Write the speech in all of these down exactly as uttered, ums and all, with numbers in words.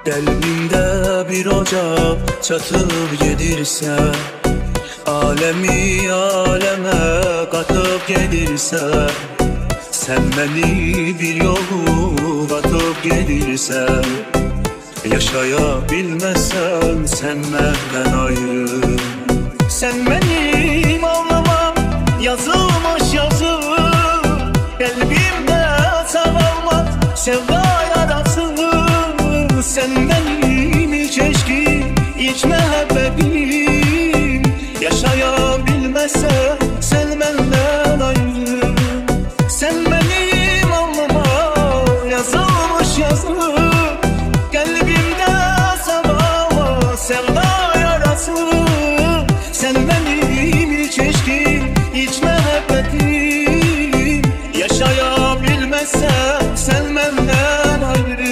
Qəlbimdə bir ocaq çatıb gedirsə, aləmi aləmə qatıb gedirsə, sən məni bir yolu qatıb gedirsən, yaşaya bilməsən sən məndən ayrı. Sən mənim ağlamam yazılmış yazı, qəlbimdə sağalmaz sevda yarası. Sen benim ilk eşkim, ilk məhəbbətim, yaşayabilməsən sen məndən ayrı. Sen benim alnıma yazılmış yazı, qəlbimdə sağalmaz sevda yarası. Sen benim ilk eşkim, ilk məhəbbətim, yaşayabilməsən sen məndən ayrı.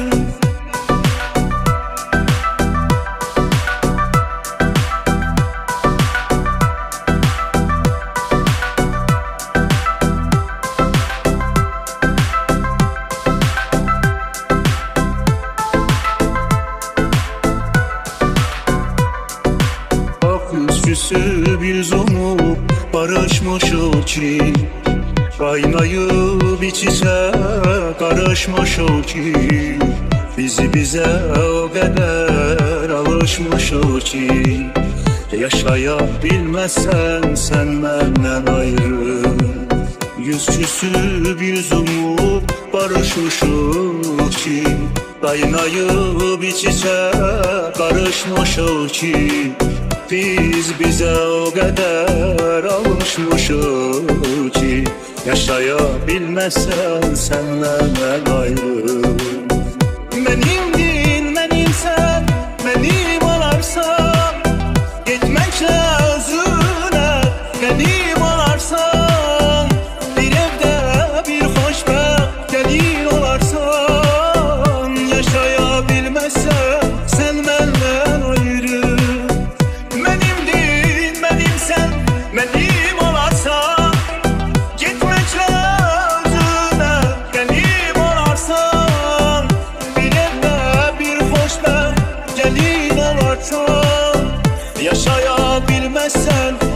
Küsüb yüz umup barışmışıq ki, qaynayıb iç-içə qarışmışıq ki, bizi bizə o qədər alışmışıq ki, yaşaya bilməsən sən məndən ayrı. Yüz küsüb yüz umup barışmışıq ki, qaynayıb iç-içə qarışmışıq ki, biz bizə o qədər alışmışıq ki, yaşaya bilməsən sən məndən ayrı. Mənimdin, mənimsən, mənim olarsan, getməklə özünə qənim olarsan, bir evdə bir xoşbəxt gəlin olarsan, yaşaya bilməsən sən məndən ayrı. Mənim olarsan, getməklə özünə qənim olarsan, bir evdə bir xoşbəxt gəlin olarsan, yaşaya bilməsən